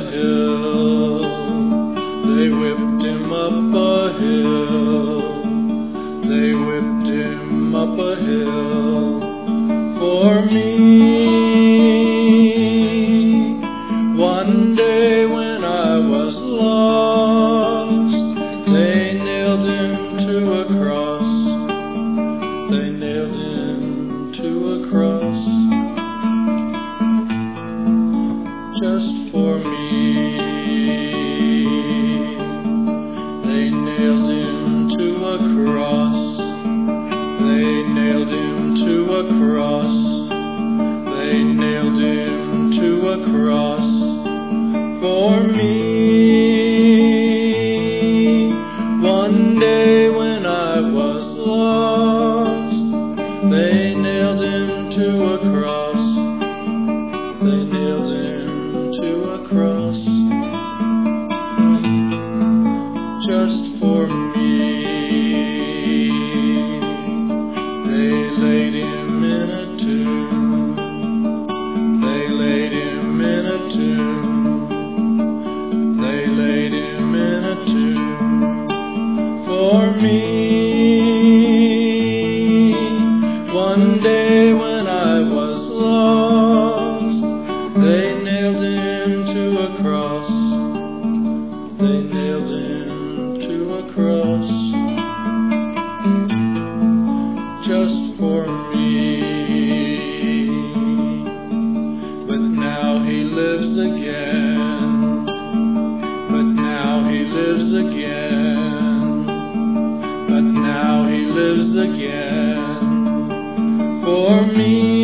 hill. They whipped him up a hill. They whipped him up a hill for me. One day when I was lost, they nailed him to a cross. They nailed him to a cross just for me. They nailed him to a cross. They nailed him to a cross. They nailed him to a cross for me. One day when I was lost, they nailed him to a cross. They nailed him to a cross just for me. They laid him in a tomb. They laid him in a tomb. They laid him in a tomb for me. One day when I was lost, they nailed him to a cross. They nailed him to a cross just for me. But now he lives again. But now he lives again. But now he lives again for me.